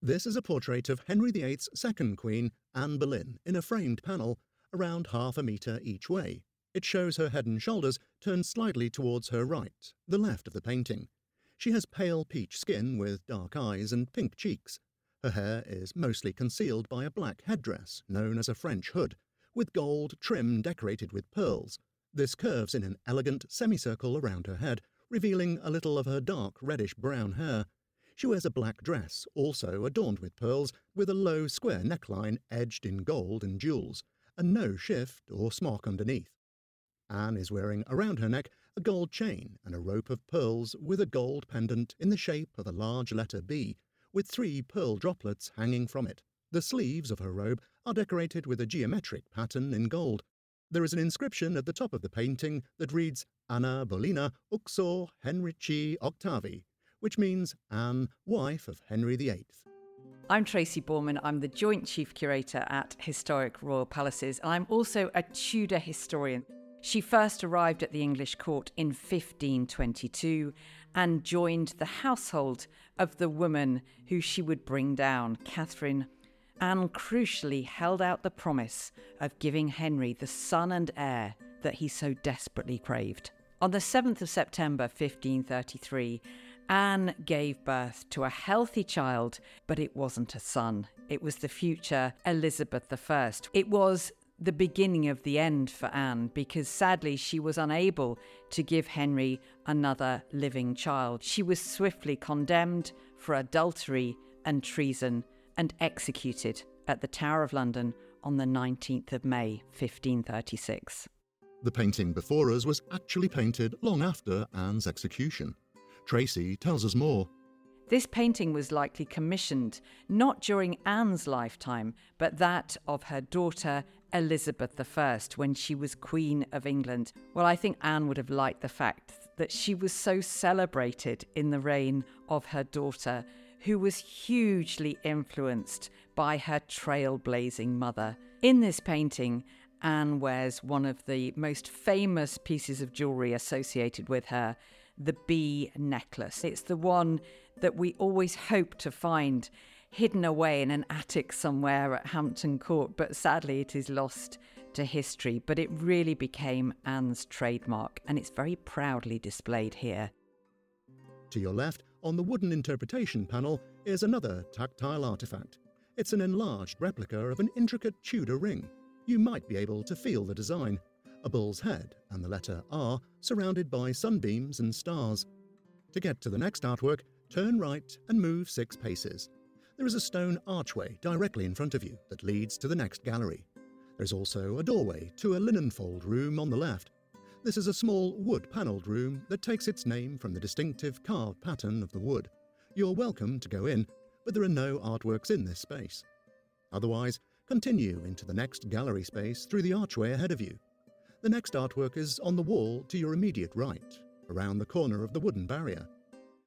This is a portrait of Henry VIII's second queen, Anne Boleyn, in a framed panel around half a metre each way. It shows her head and shoulders turned slightly towards her right, the left of the painting. She has pale peach skin with dark eyes and pink cheeks. Her hair is mostly concealed by a black headdress, known as a French hood, with gold trim decorated with pearls. This curves in an elegant semicircle around her head, revealing a little of her dark reddish-brown hair. She wears a black dress, also adorned with pearls, with a low square neckline edged in gold and jewels, and no shift or smock underneath. Anne is wearing around her neck a gold chain and a rope of pearls with a gold pendant in the shape of a large letter B, with 3 pearl droplets hanging from it. The sleeves of her robe are decorated with a geometric pattern in gold. There is an inscription at the top of the painting that reads Anna Bolena uxor Henrici Octavi, which means Anne, wife of Henry VIII. I'm Tracy Borman. I'm the Joint Chief Curator at Historic Royal Palaces, and I'm also a Tudor historian. She first arrived at the English court in 1522 and joined the household of the woman who she would bring down, Catherine. Anne crucially held out the promise of giving Henry the son and heir that he so desperately craved. On the 7th of September 1533, Anne gave birth to a healthy child, but it wasn't a son. It was the future Elizabeth I. It was the beginning of the end for Anne, because sadly she was unable to give Henry another living child. She was swiftly condemned for adultery and treason and executed at the Tower of London on the 19th of May, 1536. The painting before us was actually painted long after Anne's execution. Tracy tells us more. This painting was likely commissioned not during Anne's lifetime, but that of her daughter Elizabeth I when she was Queen of England. Well, I think Anne would have liked the fact that she was so celebrated in the reign of her daughter, who was hugely influenced by her trailblazing mother. In this painting, Anne wears one of the most famous pieces of jewellery associated with her, the B necklace. It's the one that we always hope to find hidden away in an attic somewhere at Hampton Court, but sadly it is lost to history. But it really became Anne's trademark, and it's very proudly displayed here. To your left, on the wooden interpretation panel, is another tactile artefact. It's an enlarged replica of an intricate Tudor ring. You might be able to feel the design. A bull's head and the letter R surrounded by sunbeams and stars. To get to the next artwork, turn right and move 6 paces. There is a stone archway directly in front of you that leads to the next gallery. There's also a doorway to a linen fold room on the left. This is a small wood-panelled room that takes its name from the distinctive carved pattern of the wood. You're welcome to go in, but there are no artworks in this space. Otherwise, continue into the next gallery space through the archway ahead of you. The next artwork is on the wall to your immediate right, around the corner of the wooden barrier.